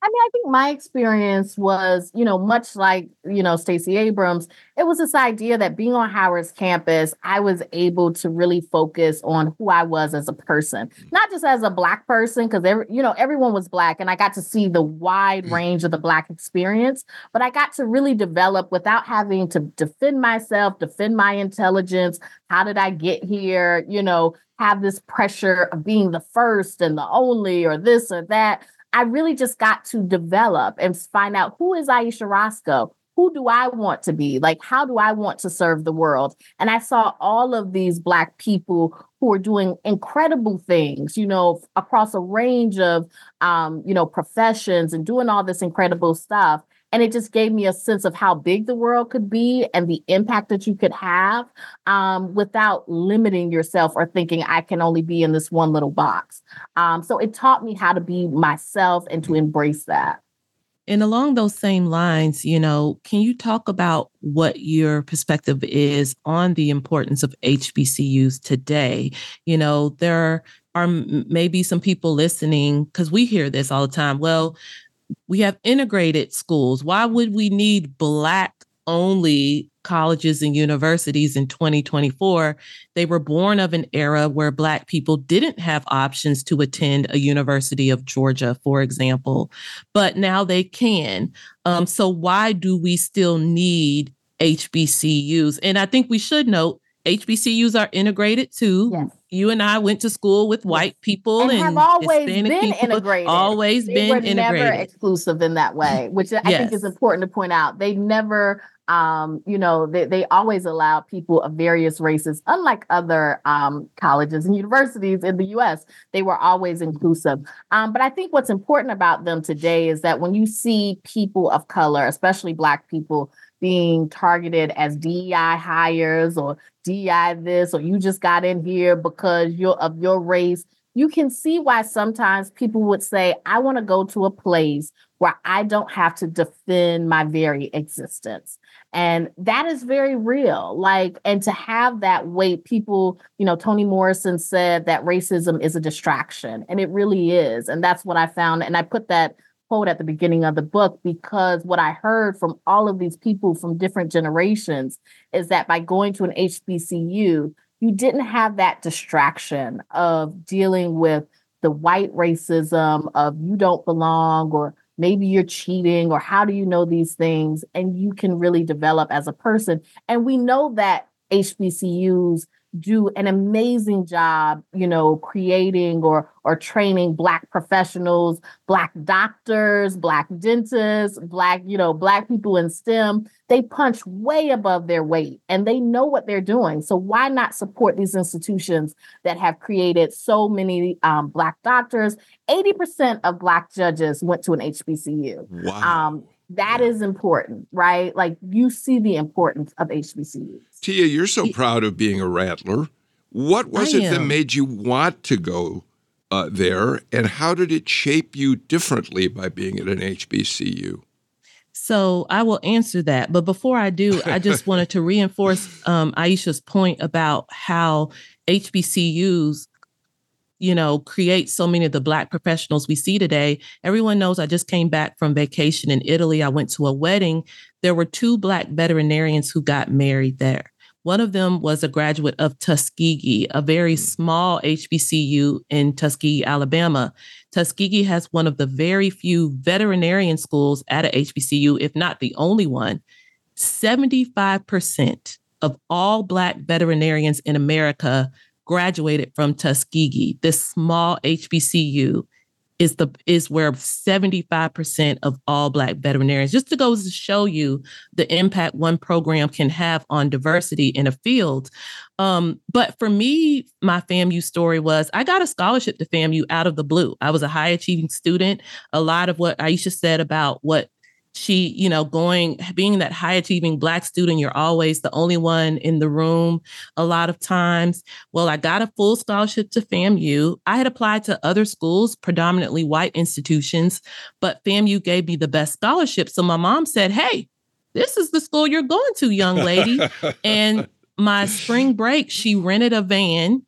I mean, I think my experience was, you know, much like, you know, Stacey Abrams, it was this idea that being on Howard's campus, I was able to really focus on who I was as a person, not just as a Black person, because, you know, everyone was Black and I got to see the wide range of the Black experience, but I got to really develop without having to defend myself, defend my intelligence. How did I get here? You know, have this pressure of being the first and the only or this or that. I really just got to develop and find out, who is Ayesha Rascoe? Who do I want to be? Like, how do I want to serve the world? And I saw all of these Black people who are doing incredible things, you know, across a range of, um, you know, professions and doing all this incredible stuff. And it just gave me a sense of how big the world could be and the impact that you could have um, without limiting yourself or thinking I can only be in this one little box. Um, so it taught me how to be myself and to embrace that. And along those same lines, you know, can you talk about what your perspective is on the importance of H B C Us today? You know, there are maybe some people listening, because we hear this all the time. Well, we have integrated schools. Why would we need Black only colleges and universities in twenty twenty-four? They were born of an era where Black people didn't have options to attend a University of Georgia, for example, but now they can. Um, so why do we still need H B C Us? And I think we should note, H B C Us are integrated too. Yes. You and I went to school with white people and, and have always Hispanic been people, integrated. Always they been were integrated. Never exclusive in that way, which I yes. think is important to point out. They never, um, you know, they, they always allow people of various races, unlike other um, colleges and universities in the U S. They were always inclusive. Um, but I think what's important about them today is that when you see people of color, especially Black people, being targeted as D E I hires or D E I this, or you just got in here because you're of your race, you can see why sometimes people would say, I want to go to a place where I don't have to defend my very existence. And that is very real. Like, and to have that weight, people, you know, Toni Morrison said that racism is a distraction, and it really is. And that's what I found. And I put that quote at the beginning of the book, because what I heard from all of these people from different generations is that by going to an H B C U, you didn't have that distraction of dealing with the white racism of you don't belong, or maybe you're cheating, or how do you know these things? And you can really develop as a person. And we know that H B C Us do an amazing job, you know, creating or or training Black professionals, Black doctors, Black dentists, Black, you know, Black people in STEM. They punch way above their weight and they know what they're doing. So why not support these institutions that have created so many um, Black doctors? eighty percent of Black judges went to an H B C U. Wow. Um, that yeah. is important, right? Like, you see the importance of H B C Us. Tia, you're so proud of being a Rattler. What was I it that am. made you want to go uh, there, and how did it shape you differently by being at an H B C U? So I will answer that. But before I do, I just wanted to reinforce um, Ayesha's point about how H B C Us, you know, create so many of the Black professionals we see today. Everyone knows I just came back from vacation in Italy. I went to a wedding. There were two Black veterinarians who got married there. One of them was a graduate of Tuskegee, a very small H B C U in Tuskegee, Alabama. Tuskegee has one of the very few veterinarian schools at a H B C U, if not the only one. seventy-five percent of all Black veterinarians in America graduated from Tuskegee. This small H B C U is the is where seventy-five percent of all Black veterinarians, just to go to show you the impact one program can have on diversity in a field. Um, but for me, my FAMU story was I got a scholarship to FAMU out of the blue. I was a high achieving student. A lot of what Ayesha said about what she, you know, going, being that high achieving Black student, you're always the only one in the room a lot of times. Well, I got a full scholarship to FAMU. I had applied to other schools, predominantly white institutions, but FAMU gave me the best scholarship. So my mom said, hey, this is the school you're going to, young lady. And my spring break, she rented a van.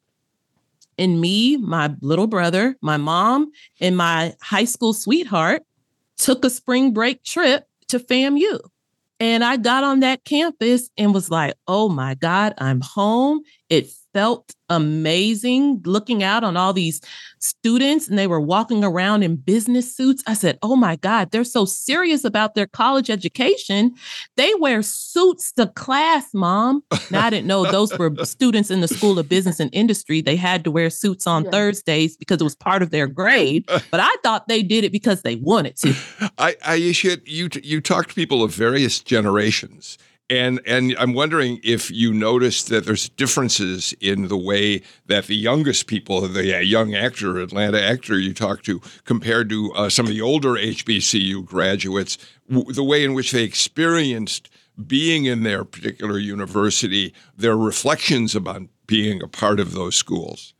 And me, my little brother, my mom, and my high school sweetheart took a spring break trip to FAMU. And I got on that campus and was like, oh my God, I'm home. It felt amazing looking out on all these students, and they were walking around in business suits. I said, oh my God, they're so serious about their college education. They wear suits to class, Mom. Now, I didn't know those were students in the School of Business and Industry. They had to wear suits on yeah. Thursdays because it was part of their grade. But I thought they did it because they wanted to. I, Aisha, you, you talk to people of various generations. And and I'm wondering if you noticed that there's differences in the way that the youngest people, the young actor, Atlanta actor you talk to, compared to uh, some of the older H B C U graduates, w- the way in which they experienced being in their particular university, their reflections about being a part of those schools.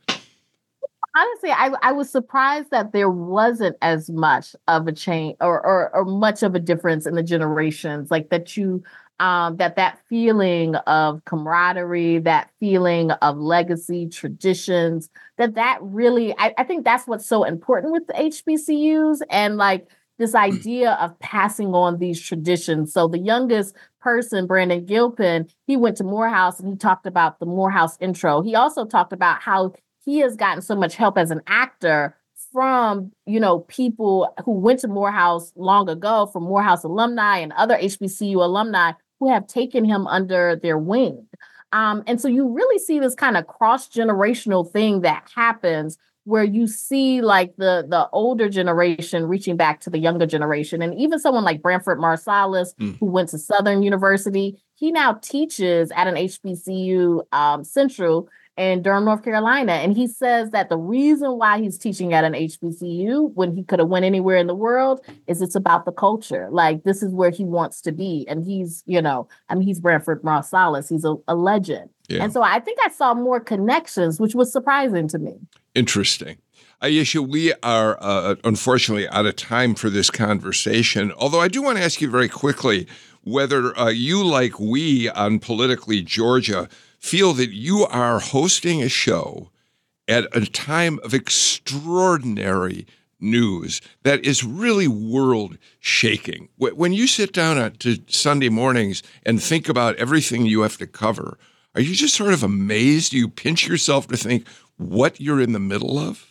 Honestly, I, I was surprised that there wasn't as much of a change or, or or much of a difference in the generations, like that you um, that that feeling of camaraderie, that feeling of legacy, traditions, that that really, I, I think that's what's so important with the H B C Us and like this idea of passing on these traditions. So the youngest person, Brandon Gilpin, he went to Morehouse and he talked about the Morehouse intro. He also talked about how he has gotten so much help as an actor from, you know, people who went to Morehouse long ago, from Morehouse alumni and other H B C U alumni who have taken him under their wing. Um, and so you really see this kind of cross-generational thing that happens where you see like the, the older generation reaching back to the younger generation. And even someone like Branford Marsalis, mm. who went to Southern University, he now teaches at an H B C U um, Central in Durham, North Carolina. And he says that the reason why he's teaching at an H B C U when he could have went anywhere in the world is it's about the culture. Like, this is where he wants to be. And he's, you know, I mean, he's Branford Marsalis. He's a, a legend. Yeah. And so I think I saw more connections, which was surprising to me. Interesting. Aisha, we are uh, unfortunately out of time for this conversation, although I do want to ask you very quickly whether uh, you, like we on Politically Georgia, feel that you are hosting a show at a time of extraordinary news that is really world-shaking. When you sit down to Sunday mornings and think about everything you have to cover, are you just sort of amazed? Do you pinch yourself to think what you're in the middle of?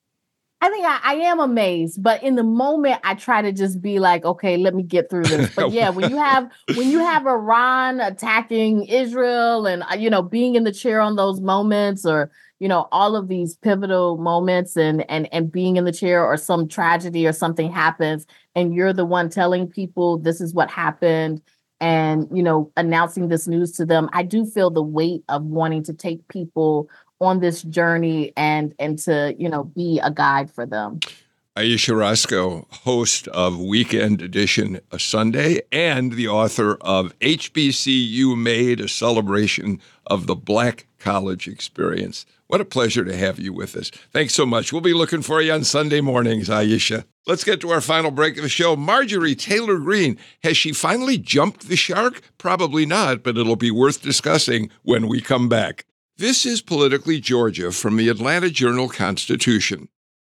I think I, I am amazed, but in the moment, I try to just be like, okay, let me get through this. But yeah, when you have when you have Iran attacking Israel and, you know, being in the chair on those moments, or, you know, all of these pivotal moments and and and being in the chair, or some tragedy or something happens and you're the one telling people this is what happened and, you know, announcing this news to them, I do feel the weight of wanting to take people on this journey and and to, you know, be a guide for them. Aisha Roscoe, host of Weekend Edition a Sunday and the author of H B C U Made, a celebration of the Black college experience. What a pleasure to have you with us. Thanks so much. We'll be looking for you on Sunday mornings, Aisha. Let's get to our final break of the show. Marjorie Taylor Greene, has she finally jumped the shark? Probably not, but it'll be worth discussing when we come back. This is Politically Georgia from the Atlanta Journal-Constitution.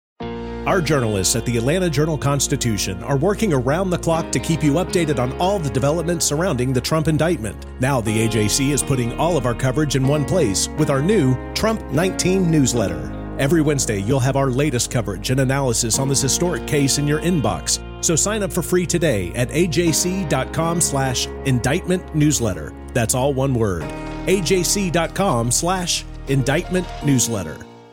Our journalists at the Atlanta Journal-Constitution are working around the clock to keep you updated on all the developments surrounding the Trump indictment. Now the A J C is putting all of our coverage in one place with our new Trump nineteen newsletter. Every Wednesday, you'll have our latest coverage and analysis on this historic case in your inbox. So sign up for free today at ajc.com slash indictment newsletter. That's all one word. ajc.com slash indictment newsletter.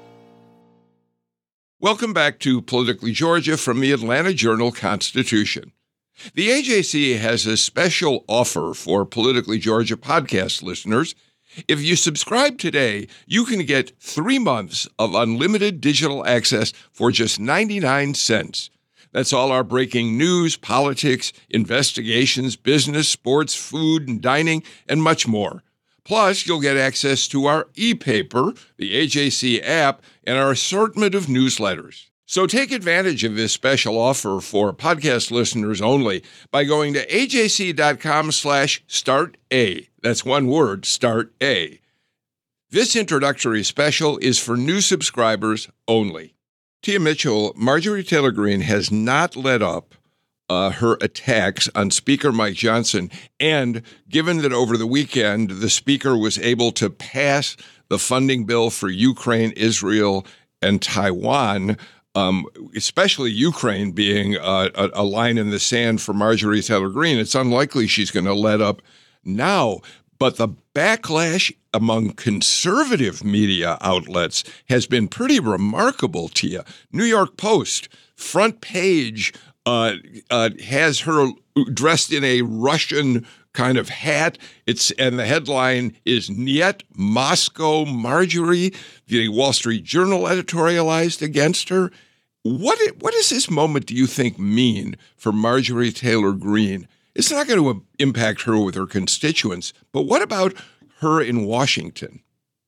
Welcome back to Politically Georgia from the Atlanta Journal-Constitution. The A J C has a special offer for Politically Georgia podcast listeners. If you subscribe today, you can get three months of unlimited digital access for just ninety-nine cents. That's all our breaking news, politics, investigations, business, sports, food, and dining, and much more. Plus, you'll get access to our e-paper, the A J C app, and our assortment of newsletters. So take advantage of this special offer for podcast listeners only by going to ajc.com slash start A. That's one word, start A. This introductory special is for new subscribers only. Tia Mitchell, Marjorie Taylor Greene has not let up uh, her attacks on Speaker Mike Johnson. And given that over the weekend, the Speaker was able to pass the funding bill for Ukraine, Israel, and Taiwan, um, especially Ukraine being uh, a, a line in the sand for Marjorie Taylor Greene, it's unlikely she's going to let up now. But the backlash among conservative media outlets has been pretty remarkable, Tia. New York Post, front page, uh, uh, has her dressed in a Russian kind of hat. It's and the headline is "Niet Moscow Marjorie." The Wall Street Journal editorialized against her. What what does this moment, do you think, mean for Marjorie Taylor Greene? It's not going to impact her with her constituents, but what about her in Washington?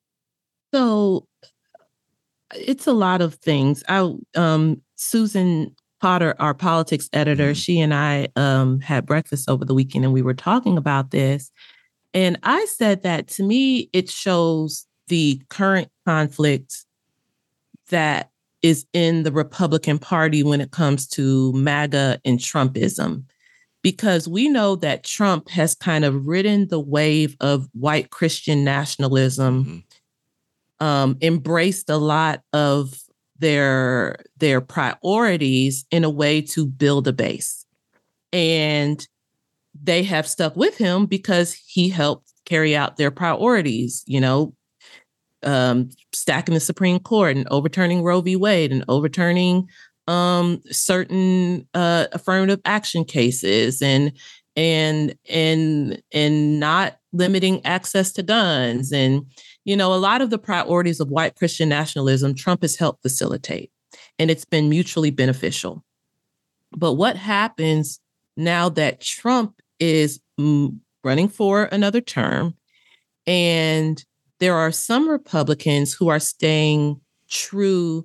So it's a lot of things. I, um, Susan Potter, our politics editor, mm-hmm. she and I um, had breakfast over the weekend and we were talking about this. And I said that to me, it shows the current conflict that is in the Republican Party when it comes to MAGA and Trumpism. Because we know that Trump has kind of ridden the wave of white Christian nationalism, mm-hmm. um, embraced a lot of their, their priorities in a way to build a base. And they have stuck with him because he helped carry out their priorities, you know, um, stacking the Supreme Court and overturning Roe v. Wade and overturning Um, certain uh, affirmative action cases and and and and not limiting access to guns. And, you know, a lot of the priorities of white Christian nationalism, Trump has helped facilitate, and it's been mutually beneficial. But what happens now that Trump is mm, running for another term, and there are some Republicans who are staying true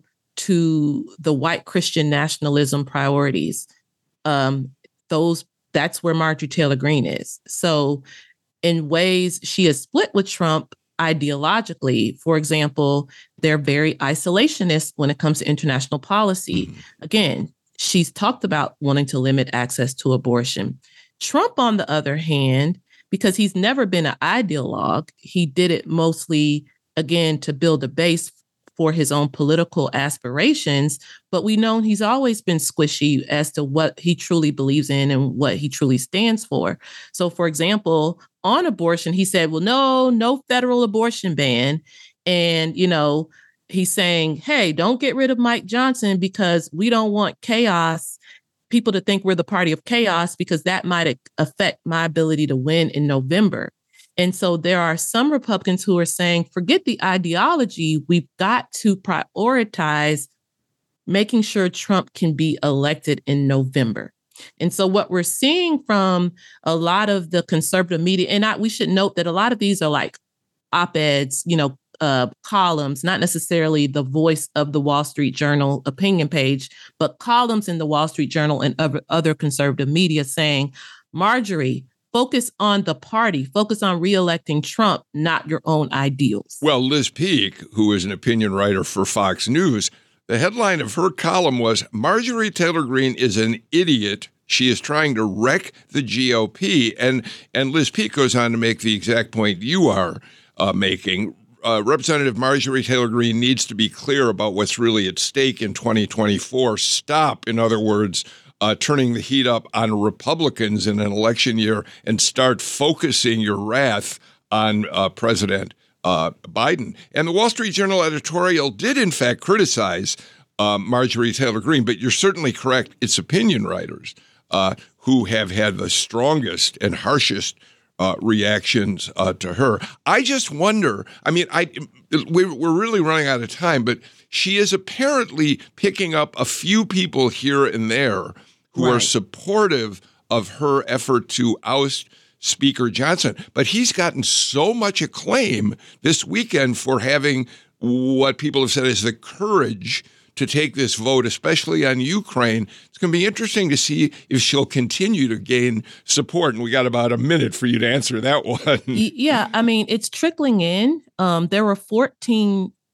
to the white Christian nationalism priorities, um, those that's where Marjorie Taylor Greene is. So in ways she is split with Trump ideologically. For example, they're very isolationist when it comes to international policy. Mm-hmm. Again, she's talked about wanting to limit access to abortion. Trump, on the other hand, because he's never been an ideologue, he did it mostly, again, to build a base for his own political aspirations, but we know he's always been squishy as to what he truly believes in and what he truly stands for. So, for example, on abortion, he said, well, no, no federal abortion ban. And, you know, he's saying, hey, don't get rid of Mike Johnson because we don't want chaos, people to think we're the party of chaos, because that might affect my ability to win in November. And so there are some Republicans who are saying, forget the ideology. We've got to prioritize making sure Trump can be elected in November. And so what we're seeing from a lot of the conservative media, and I, we should note that a lot of these are like op-eds, you know, uh, columns, not necessarily the voice of the Wall Street Journal opinion page, but columns in the Wall Street Journal and other, other conservative media saying, Marjorie, focus on the party, focus on reelecting Trump, not your own ideals. Well, Liz Peek, who is an opinion writer for Fox News, the headline of her column was, Marjorie Taylor Greene is an idiot. She is trying to wreck the G O P. And, and Liz Peek goes on to make the exact point you are uh, making. Uh, Representative Marjorie Taylor Greene needs to be clear about what's really at stake in twenty twenty-four. Stop, in other words, Uh, turning the heat up on Republicans in an election year and start focusing your wrath on uh, President uh, Biden. And the Wall Street Journal editorial did, in fact, criticize uh, Marjorie Taylor Greene, but you're certainly correct. It's opinion writers uh, who have had the strongest and harshest uh, reactions uh, to her. I just wonder, I mean, I we're, we're really running out of time, but she is apparently picking up a few people here and there who right. are supportive of her effort to oust Speaker Johnson. But he's gotten so much acclaim this weekend for having what people have said is the courage to take this vote, especially on Ukraine. It's going to be interesting to see if she'll continue to gain support. And we got about a minute for you to answer that one. Yeah, I mean, it's trickling in. Um, there were fourteen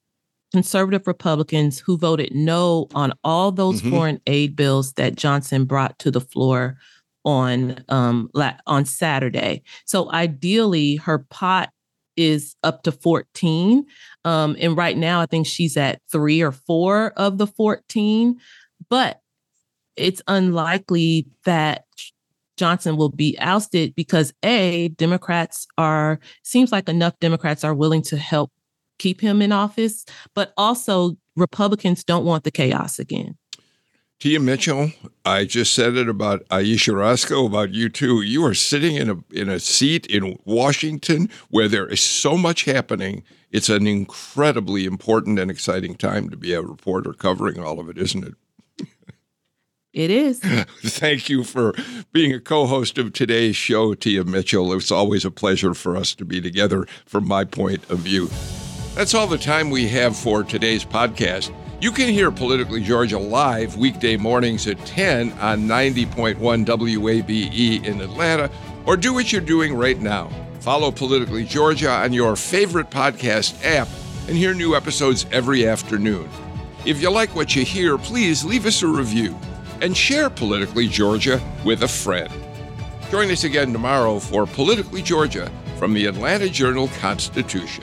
conservative Republicans who voted no on all those mm-hmm. foreign aid bills that Johnson brought to the floor on um, on Saturday. So ideally, her pot is up to fourteen. Um, and right now, I think she's at three or four of the fourteen. But it's unlikely that Johnson will be ousted because, A, Democrats are, seems like enough Democrats are willing to help keep him in office, but also Republicans don't want the chaos again. Tia Mitchell, I just said it about Ayesha Rascoe, about you too. You are sitting in a in a seat in Washington where there is so much happening. It's an incredibly important and exciting time to be a reporter covering all of it, isn't it? It is. Thank you for being a co-host of today's show, Tia Mitchell. It's always a pleasure for us to be together from my point of view. That's all the time we have for today's podcast. You can hear Politically Georgia live weekday mornings at ten on ninety point one W A B E in Atlanta, or do what you're doing right now. Follow Politically Georgia on your favorite podcast app and hear new episodes every afternoon. If you like what you hear, please leave us a review and share Politically Georgia with a friend. Join us again tomorrow for Politically Georgia from the Atlanta Journal-Constitution.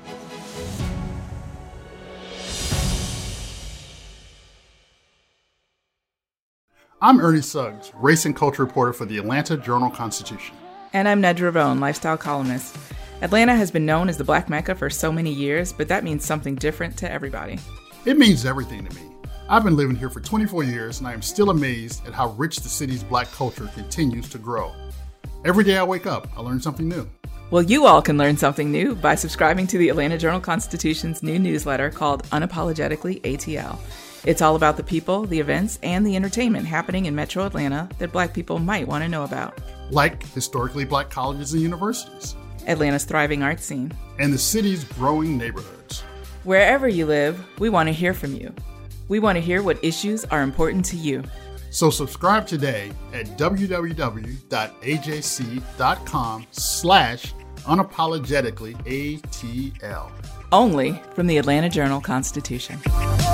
I'm Ernie Suggs, race and culture reporter for the Atlanta Journal-Constitution. And I'm Nedra Bone, lifestyle columnist. Atlanta has been known as the Black Mecca for so many years, but that means something different to everybody. It means everything to me. I've been living here for twenty-four years, and I am still amazed at how rich the city's Black culture continues to grow. Every day I wake up, I learn something new. Well, you all can learn something new by subscribing to the Atlanta Journal-Constitution's new newsletter called Unapologetically A T L. It's all about the people, the events, and the entertainment happening in Metro Atlanta that Black people might want to know about. Like historically Black colleges and universities, Atlanta's thriving arts scene, and the city's growing neighborhoods. Wherever you live, we want to hear from you. We want to hear what issues are important to you. So subscribe today at www.ajc.com slash unapologetically ATL. Only from the Atlanta Journal-Constitution.